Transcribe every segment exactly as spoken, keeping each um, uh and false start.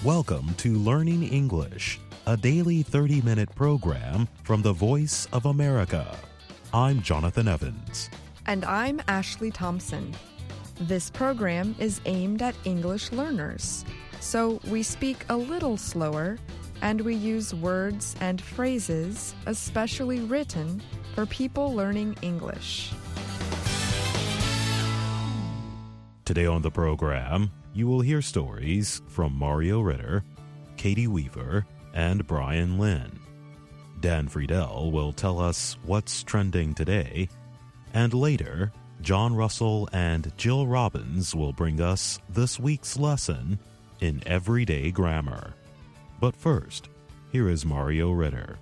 Welcome to Learning English, a daily thirty-minute program from the Voice of America. I'm Jonathan Evans. And I'm Ashley Thompson. This program is aimed at English learners, so we speak a little slower and we use words and phrases especially written for people learning English. Today on the program, you will hear stories from Mario Ritter, Katie Weaver, and Brian Lynn. Dan Friedel will tell us what's trending today, and later, John Russell and Jill Robbins will bring us this week's lesson in Everyday Grammar. But first, here is Mario Ritter.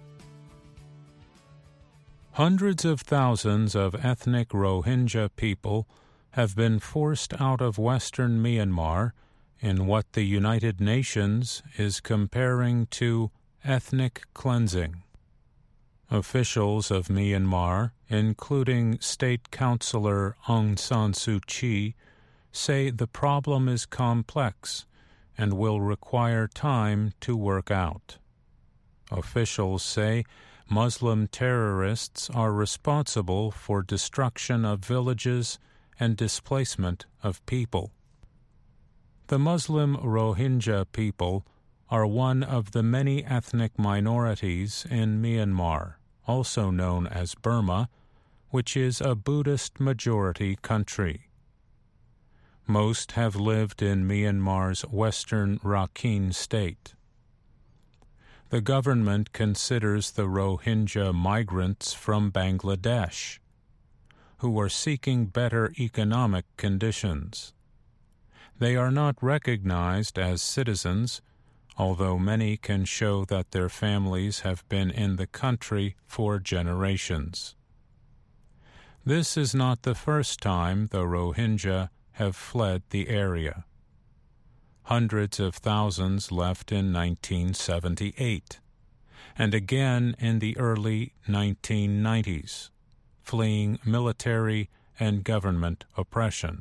Hundreds of thousands of ethnic Rohingya people have been forced out of western Myanmar in what the United Nations is comparing to ethnic cleansing. Officials of Myanmar, including State Councillor Aung San Suu Kyi, say the problem is complex and will require time to work out. Officials say Muslim terrorists are responsible for destruction of villages and displacement of people. The Muslim Rohingya people are one of the many ethnic minorities in Myanmar, also known as Burma, which is a Buddhist-majority country. Most have lived in Myanmar's western Rakhine state. The government considers the Rohingya migrants from Bangladesh, who are seeking better economic conditions. They are not recognized as citizens, although many can show that their families have been in the country for generations. This is not the first time the Rohingya have fled the area. Hundreds of thousands left in nineteen seventy-eight, and again in the early nineteen nineties. Fleeing military and government oppression.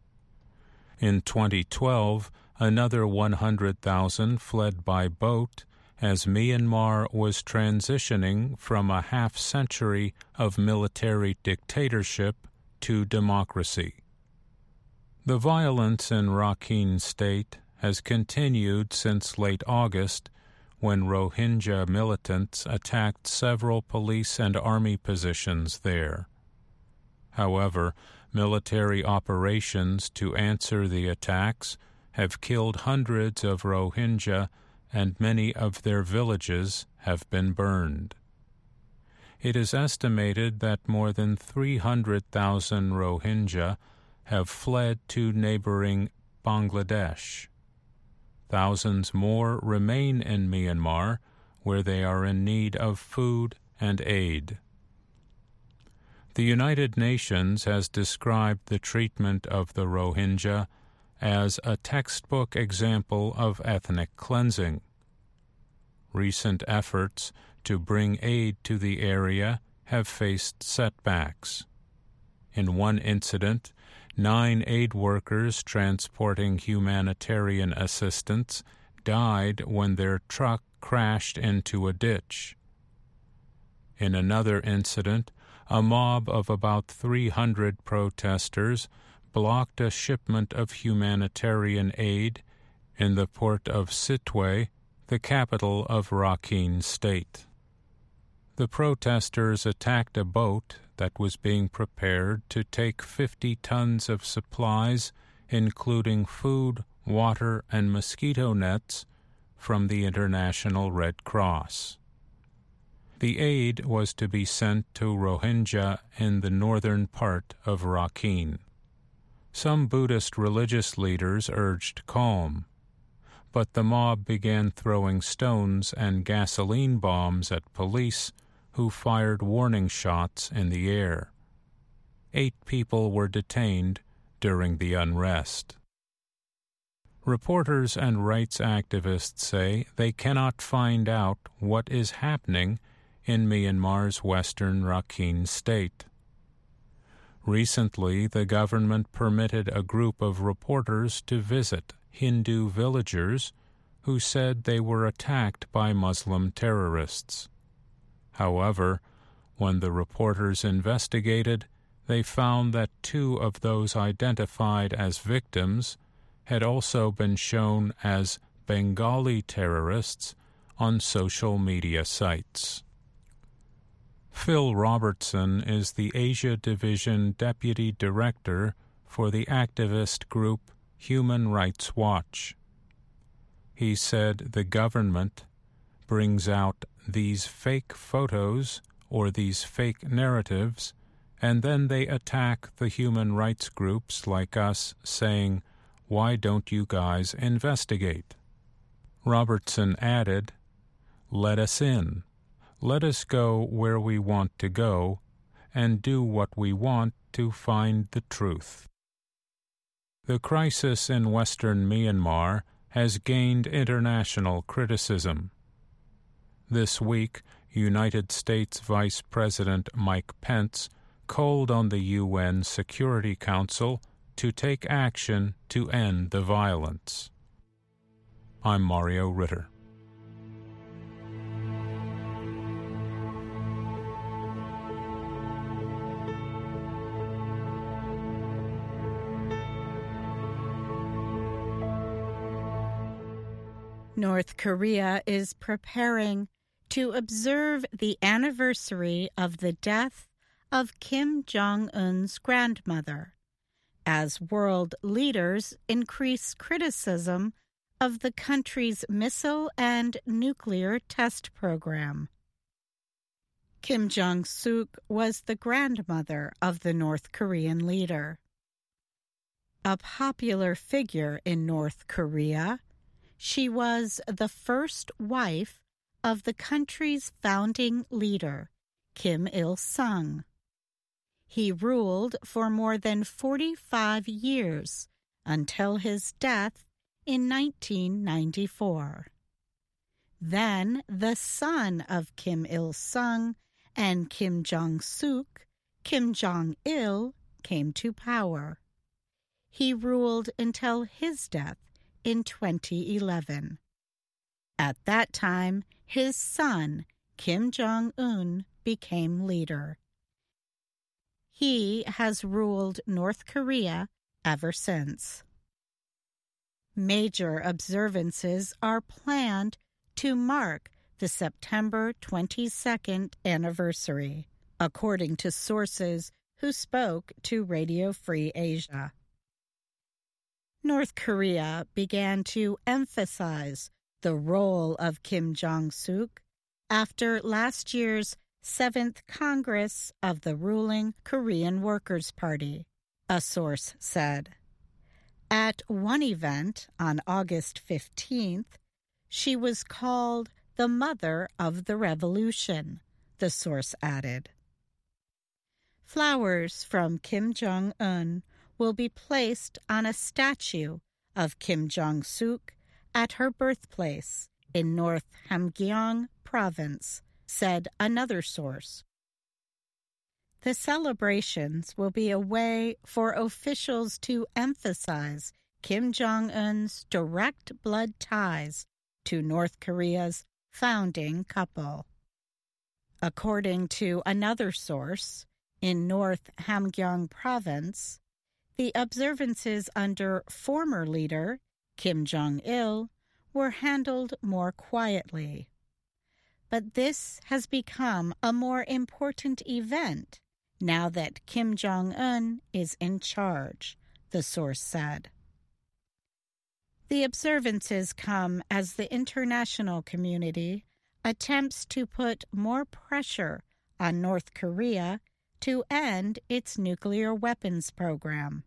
In twenty twelve, another one hundred thousand fled by boat as Myanmar was transitioning from a half-century of military dictatorship to democracy. The violence in Rakhine State has continued since late August, when Rohingya militants attacked several police and army positions there. However, military operations to answer the attacks have killed hundreds of Rohingya, and many of their villages have been burned. It is estimated that more than three hundred thousand Rohingya have fled to neighboring Bangladesh. Thousands more remain in Myanmar, where they are in need of food and aid. The United Nations has described the treatment of the Rohingya as a textbook example of ethnic cleansing. Recent efforts to bring aid to the area have faced setbacks. In one incident, Nine aid workers transporting humanitarian assistance died when their truck crashed into a ditch. In another incident, a mob of about three hundred protesters blocked a shipment of humanitarian aid in the port of Sittwe, the capital of Rakhine State. The protesters attacked a boat that was being prepared to take fifty tons of supplies, including food, water, and mosquito nets, from the International Red Cross. The aid was to be sent to Rohingya in the northern part of Rakhine. Some Buddhist religious leaders urged calm, but the mob began throwing stones and gasoline bombs at police, who fired warning shots in the air. Eight people were detained during the unrest. Reporters and rights activists say they cannot find out what is happening in Myanmar's western Rakhine state. Recently, the government permitted a group of reporters to visit Hindu villagers who said they were attacked by Muslim terrorists. However, when the reporters investigated, they found that two of those identified as victims had also been shown as Bengali terrorists on social media sites. Phil Robertson is the Asia Division Deputy Director for the activist group Human Rights Watch. He said the government brings out these fake photos or these fake narratives, and then they attack the human rights groups like us, saying, "Why don't you guys investigate?" Robertson added, "Let us in. Let us go where we want to go and do what we want to find the truth." The crisis in western Myanmar has gained international criticism. This week, United States Vice President Mike Pence called on the U N Security Council to take action to end the violence. I'm Mario Ritter. North Korea is preparing to observe the anniversary of the death of Kim Jong-un's grandmother, as world leaders increase criticism of the country's missile and nuclear test program. Kim Jong-suk was the grandmother of the North Korean leader. A popular figure in North Korea, she was the first wife of the country's founding leader, Kim Il-sung. He ruled for more than forty-five years until his death in nineteen ninety-four. Then the son of Kim Il-sung and Kim Jong-suk, Kim Jong-il, came to power. He ruled until his death in twenty eleven. At that time, his son, Kim Jong-un, became leader. He has ruled North Korea ever since. Major observances are planned to mark the September twenty-second anniversary, according to sources who spoke to Radio Free Asia. North Korea began to emphasize the role of Kim Jong-suk after last year's seventh Congress of the ruling Korean Workers' Party, a source said. At one event on August fifteenth, she was called the Mother of the Revolution, the source added. Flowers from Kim Jong-un will be placed on a statue of Kim Jong-suk at her birthplace in North Hamgyong Province, said another source. The celebrations will be a way for officials to emphasize Kim Jong-un's direct blood ties to North Korea's founding couple. According to another source, in North Hamgyong Province, the observances under former leader Kim Jong-il were handled more quietly. But this has become a more important event now that Kim Jong-un is in charge, the source said. The observances come as the international community attempts to put more pressure on North Korea to end its nuclear weapons program.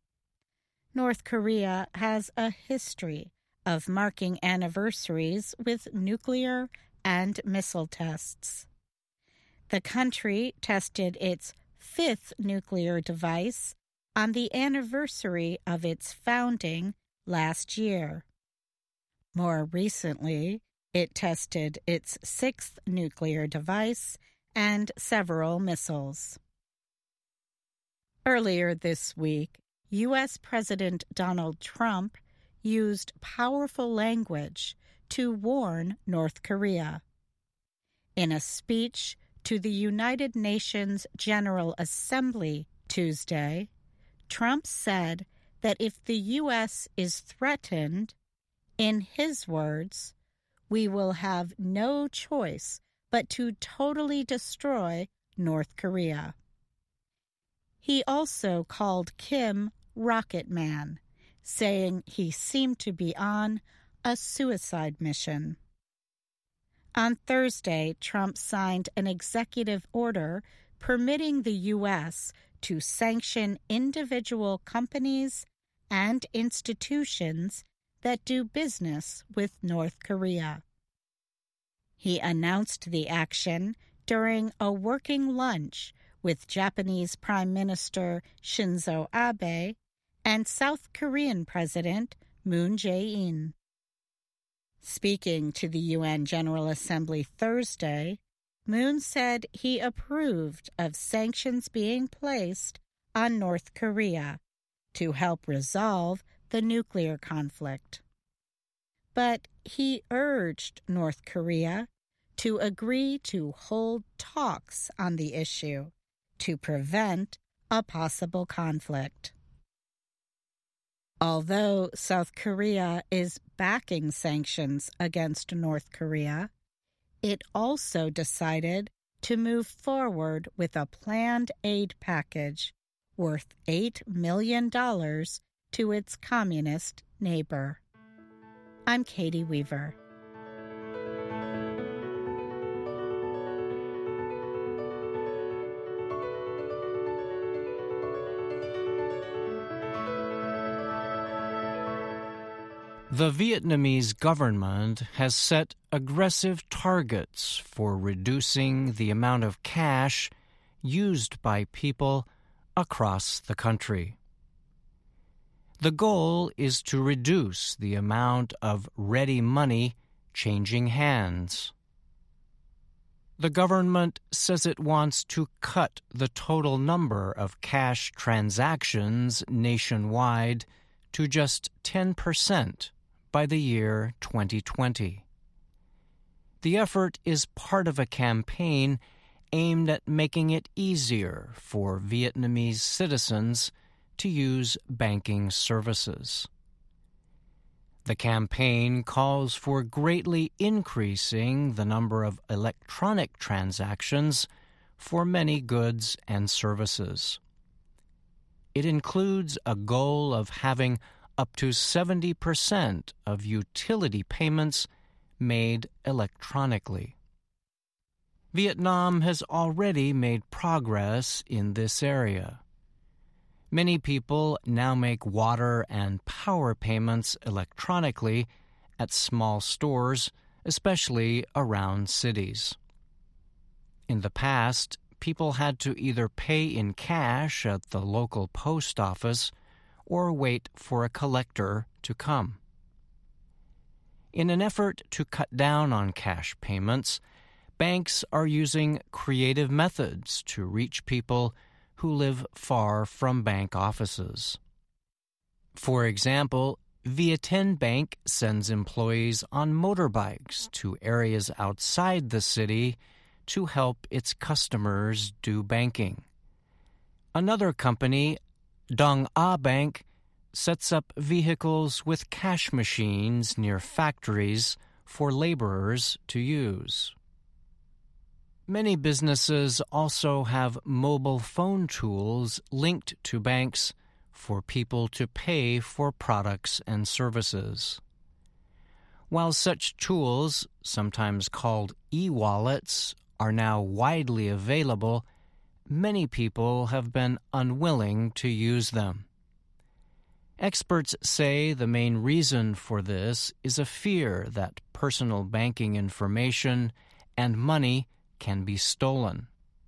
North Korea has a history of marking anniversaries with nuclear and missile tests. The country tested its fifth nuclear device on the anniversary of its founding last year. More recently, it tested its sixth nuclear device and several missiles. Earlier this week, U S President Donald Trump used powerful language to warn North Korea. In a speech to the United Nations General Assembly Tuesday, Trump said that if the U S is threatened, in his words, we will have no choice but to totally destroy North Korea. He also called Kim Rocket Man, saying he seemed to be on a suicide mission. On Thursday, Trump signed an executive order permitting the U S to sanction individual companies and institutions that do business with North Korea. He announced the action during a working lunch with Japanese Prime Minister Shinzo Abe and South Korean President Moon Jae-in. Speaking to the U N General Assembly Thursday, Moon said he approved of sanctions being placed on North Korea to help resolve the nuclear conflict. But he urged North Korea to agree to hold talks on the issue to prevent a possible conflict. Although South Korea is backing sanctions against North Korea, it also decided to move forward with a planned aid package worth eight million dollars to its communist neighbor. I'm Katie Weaver. The Vietnamese government has set aggressive targets for reducing the amount of cash used by people across the country. The goal is to reduce the amount of ready money changing hands. The government says it wants to cut the total number of cash transactions nationwide to just ten percent by the year twenty twenty. The effort is part of a campaign aimed at making it easier for Vietnamese citizens to use banking services. The campaign calls for greatly increasing the number of electronic transactions for many goods and services. It includes a goal of having up to seventy percent of utility payments made electronically. Vietnam has already made progress in this area. Many people now make water and power payments electronically at small stores, especially around cities. In the past, people had to either pay in cash at the local post office or wait for a collector to come. In an effort to cut down on cash payments, banks are using creative methods to reach people who live far from bank offices. For example, Vietien Bank sends employees on motorbikes to areas outside the city to help its customers do banking. Another company, Dong A Bank, sets up vehicles with cash machines near factories for laborers to use. Many businesses also have mobile phone tools linked to banks for people to pay for products and services. While such tools, sometimes called e-wallets, are now widely available, many people have been unwilling to use them. Experts say the main reason for this is a fear that personal banking information and money can be stolen.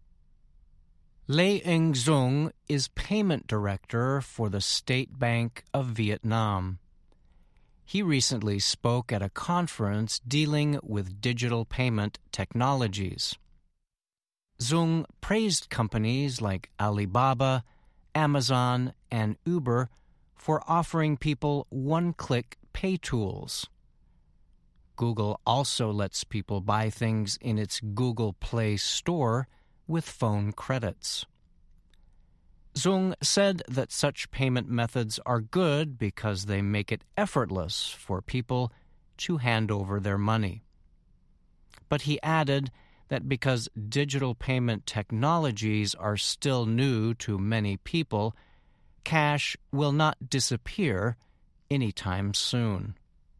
Lê Eng Dung is payment director for the State Bank of Vietnam. He recently spoke at a conference dealing with digital payment technologies. Dung praised companies like Alibaba, Amazon, and Uber for offering people one-click pay tools. Google also lets people buy things in its Google Play Store with phone credits. Zung said that such payment methods are good because they make it effortless for people to hand over their money. But he added that because digital payment technologies are still new to many people, cash will not disappear anytime soon.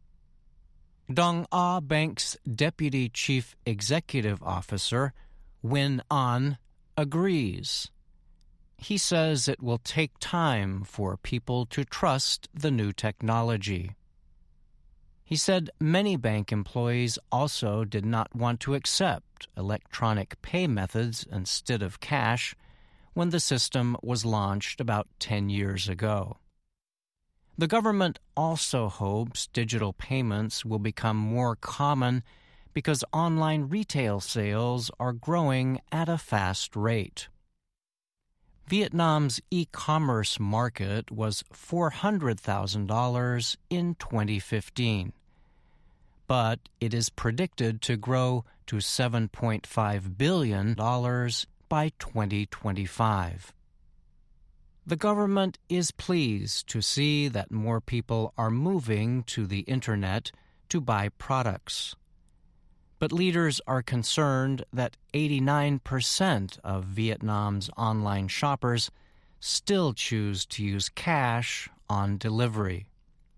Dong Ah Bank's Deputy Chief Executive Officer, Win An, agrees. He says it will take time for people to trust the new technology. He said many bank employees also did not want to accept electronic pay methods instead of cash when the system was launched about ten years ago. The government also hopes digital payments will become more common because online retail sales are growing at a fast rate. Vietnam's e-commerce market was four hundred thousand dollars in twenty fifteen, but it is predicted to grow to seven point five billion dollars by twenty twenty-five. The government is pleased to see that more people are moving to the Internet to buy products. But leaders are concerned that eighty-nine percent of Vietnam's online shoppers still choose to use cash on delivery.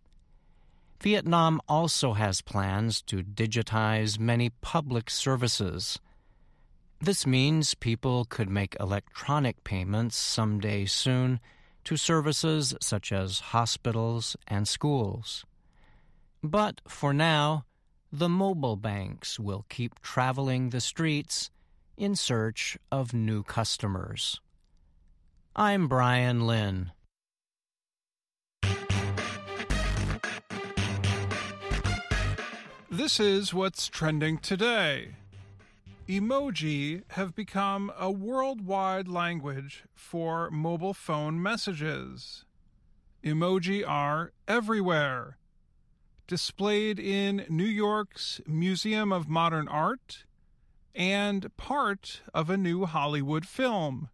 Vietnam also has plans to digitize many public services. This means people could make electronic payments someday soon to services such as hospitals and schools. But for now, the mobile banks will keep traveling the streets in search of new customers. I'm Brian Lynn. This is what's trending today. Emoji have become a worldwide language for mobile phone messages. Emoji are everywhere. Displayed in New York's Museum of Modern Art and part of a new Hollywood film.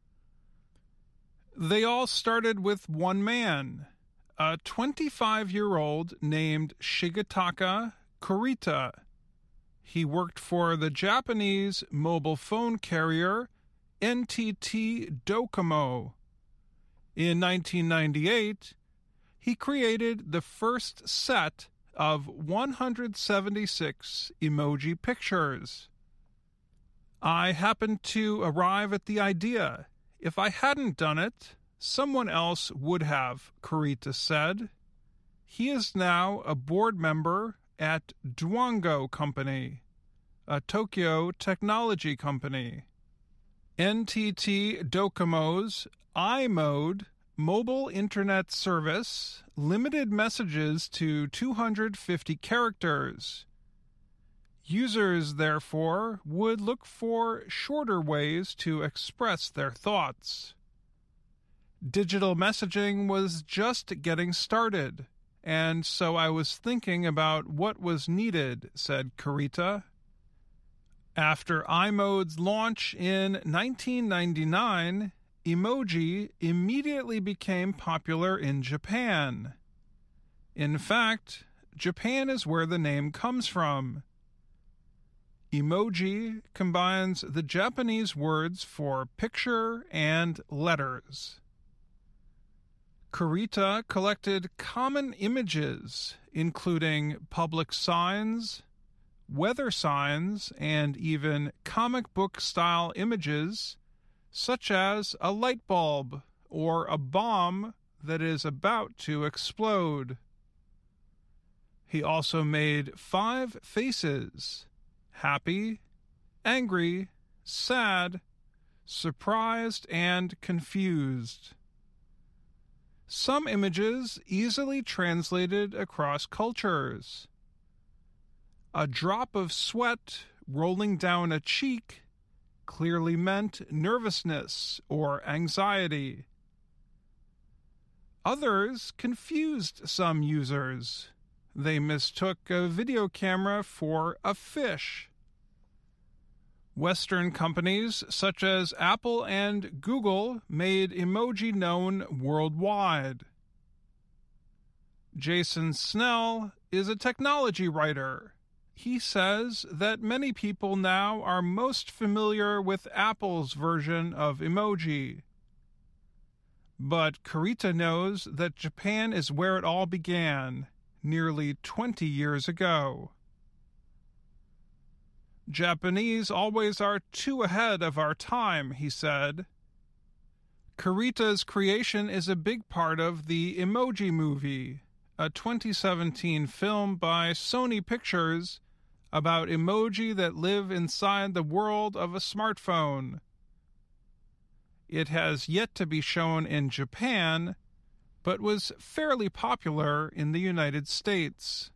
They all started with one man, a twenty-five-year-old named Shigetaka Kurita. He worked for the Japanese mobile phone carrier N T T Docomo. In nineteen ninety-eight, he created the first set of one hundred seventy-six emoji pictures. I happened to arrive at the idea. If I hadn't done it, someone else would have, Kurita said. He is now a board member at Dwango Company, a Tokyo technology company. N T T Docomo's iMode mobile internet service limited messages to two hundred fifty characters. Users, therefore, would look for shorter ways to express their thoughts. Digital messaging was just getting started, and so I was thinking about what was needed, said Kurita. After iMode's launch in nineteen ninety-nine, emoji immediately became popular in Japan. In fact, Japan is where the name comes from. Emoji combines the Japanese words for picture and letters. Kurita collected common images, including public signs, weather signs, and even comic book-style images, such as a light bulb or a bomb that is about to explode. He also made five faces: happy, angry, sad, surprised, and confused. Some images easily translated across cultures. A drop of sweat rolling down a cheek clearly meant nervousness or anxiety. Others confused some users. They mistook a video camera for a fish. Western companies such as Apple and Google made emoji known worldwide. Jason Snell is a technology writer. He says that many people now are most familiar with Apple's version of emoji. But Kurita knows that Japan is where it all began, nearly twenty years ago. Japanese always are too ahead of our time, he said. Kurita's creation is a big part of the Emoji Movie, a twenty seventeen film by Sony Pictures about emoji that live inside the world of a smartphone. It has yet to be shown in Japan, but was fairly popular in the United States.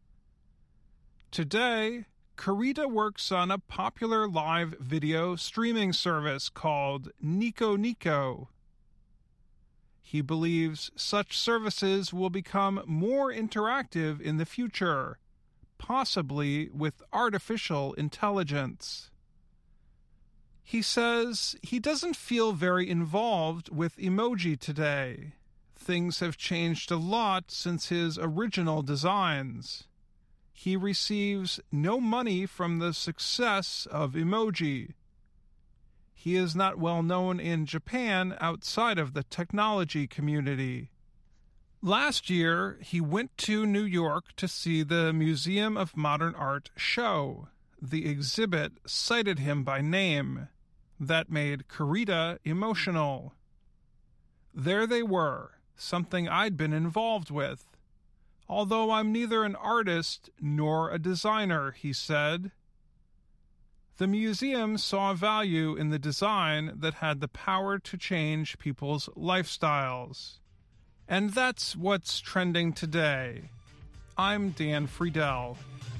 Today, Kurita works on a popular live video streaming service called Nico Nico. He believes such services will become more interactive in the future, possibly with artificial intelligence. He says he doesn't feel very involved with emoji today. Things have changed a lot since his original designs. He receives no money from the success of emoji. He is not well known in Japan outside of the technology community. Last year, he went to New York to see the Museum of Modern Art show. The exhibit cited him by name. That made Kurita emotional. There they were, something I'd been involved with. Although I'm neither an artist nor a designer, he said. The museum saw value in the design that had the power to change people's lifestyles. And that's what's trending today. I'm Dan Friedel.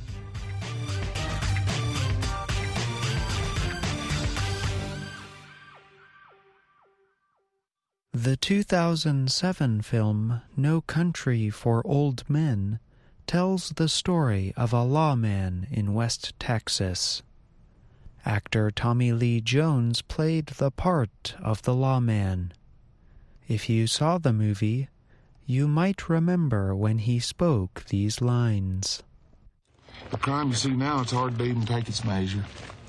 The two thousand seven film No Country for Old Men tells the story of a lawman in West Texas. Actor Tommy Lee Jones played the part of the lawman. If you saw the movie, you might remember when he spoke these lines. The crime you see now, it's hard to even take its measure.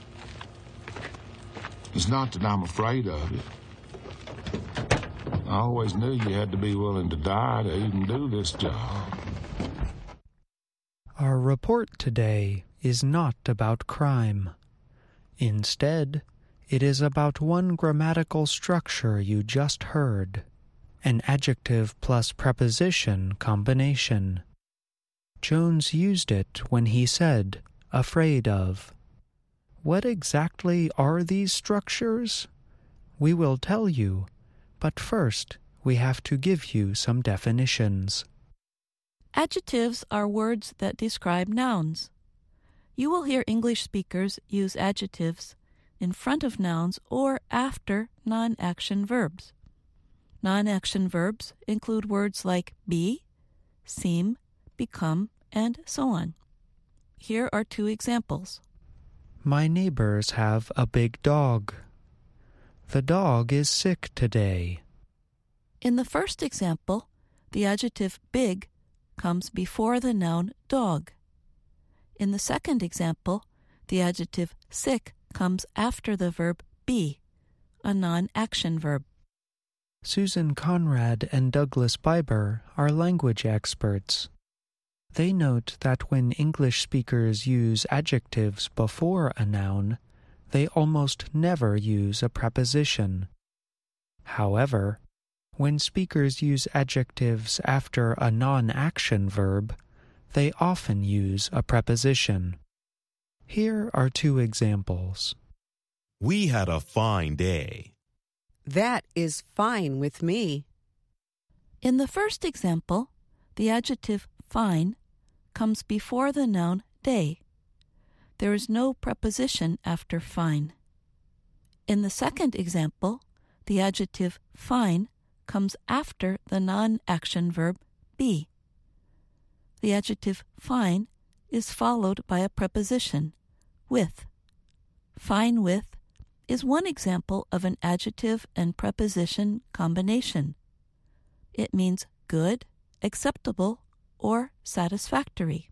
It's not that I'm afraid of it. I always knew you had to be willing to die to even do this job. Our report today is not about crime. Instead, it is about one grammatical structure you just heard, an adjective plus preposition combination. Jones used it when he said, afraid of. What exactly are these structures? We will tell you, but first we have to give you some definitions. Adjectives are words that describe nouns. You will hear English speakers use adjectives in front of nouns or after non-action verbs. Non-action verbs include words like be, seem, become, and so on. Here are two examples. My neighbors have a big dog. The dog is sick today. In the first example, the adjective big comes before the noun dog. In the second example, the adjective sick comes after the verb be, a non-action verb. Susan Conrad and Douglas Biber are language experts. They note that when English speakers use adjectives before a noun, they almost never use a preposition. However, when speakers use adjectives after a non-action verb, they often use a preposition. Here are two examples. We had a fine day. That is fine with me. In the first example, the adjective fine comes before the noun day. There is no preposition after fine. In the second example, the adjective fine comes after the non-action verb be. the adjective fine is followed by a preposition, with. Fine with is one example of an adjective and preposition combination. It means good, acceptable, or satisfactory.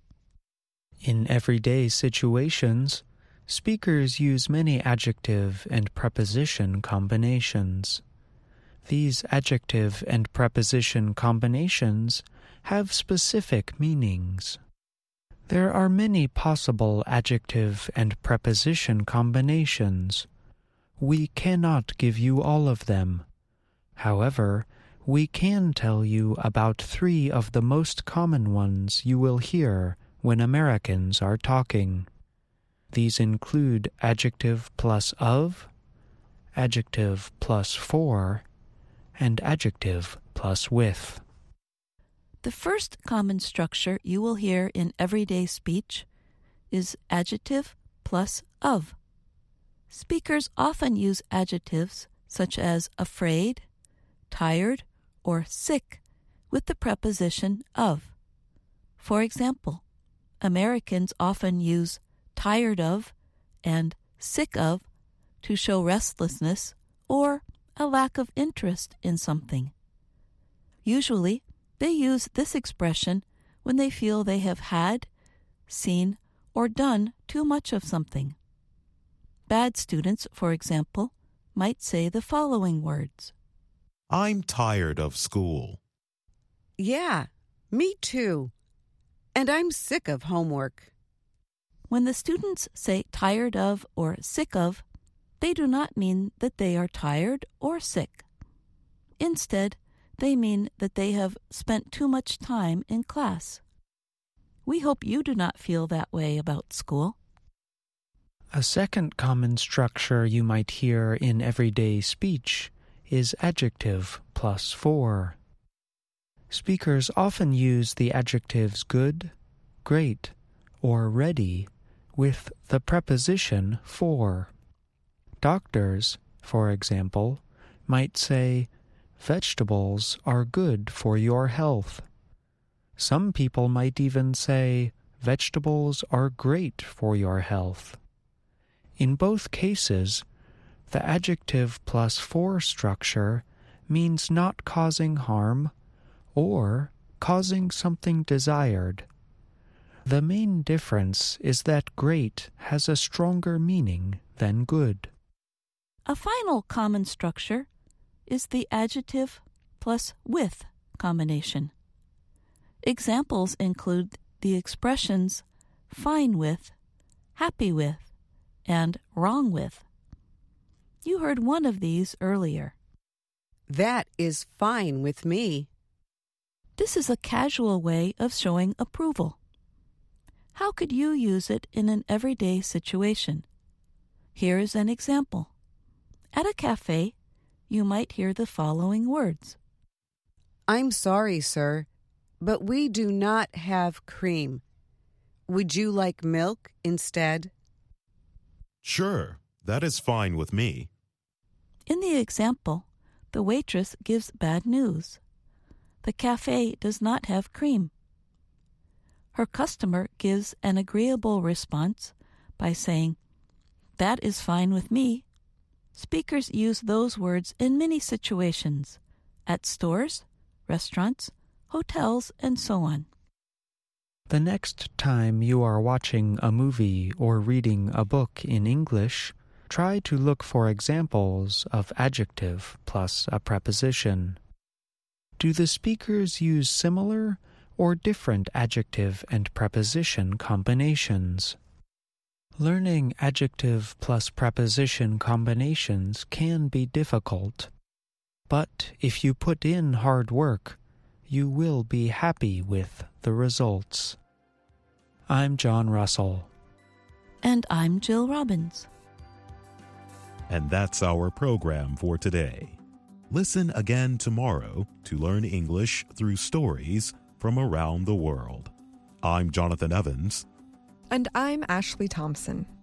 In everyday situations, speakers use many adjective and preposition combinations. These adjective and preposition combinations have specific meanings. There are many possible adjective and preposition combinations. We cannot give you all of them. However, we can tell you about three of the most common ones you will hear when Americans are talking. These include adjective plus of, adjective plus for, and adjective plus with. The first common structure you will hear in everyday speech is adjective plus of. Speakers often use adjectives such as afraid, tired, or sick with the preposition of. For example, Americans often use tired of and sick of to show restlessness or a lack of interest in something. Usually, they use this expression when they feel they have had, seen, or done too much of something. Bad students, for example, might say the following words. I'm tired of school. Yeah, me too. And I'm sick of homework. When the students say tired of or sick of, they do not mean that they are tired or sick. Instead, they mean that they have spent too much time in class. We hope you do not feel that way about school. A second common structure you might hear in everyday speech is adjective plus for. Speakers often use the adjectives good, great, or ready with the preposition for. Doctors, for example, might say, vegetables are good for your health. Some people might even say, vegetables are great for your health. In both cases, the adjective plus for structure means not causing harm or causing something desired. The main difference is that great has a stronger meaning than good. A final common structure is the adjective plus with combination. Examples include the expressions fine with, happy with, and wrong with. You heard one of these earlier. That is fine with me. This is a casual way of showing approval. How could you use it in an everyday situation? Here is an example. At a cafe, you might hear the following words. I'm sorry, sir, but we do not have cream. Would you like milk instead? Sure, that is fine with me. In the example, the waitress gives bad news. The cafe does not have cream. Her customer gives an agreeable response by saying, that is fine with me. Speakers use those words in many situations, at stores, restaurants, hotels, and so on. The next time you are watching a movie or reading a book in English, try to look for examples of adjective plus a preposition. Do the speakers use similar or different adjective and preposition combinations? Learning adjective plus preposition combinations can be difficult, but if you put in hard work, you will be happy with the results. I'm John Russell. And I'm Jill Robbins. And that's our program for today. Listen again tomorrow to learn English through stories from around the world. I'm Jonathan Evans. And I'm Ashley Thompson.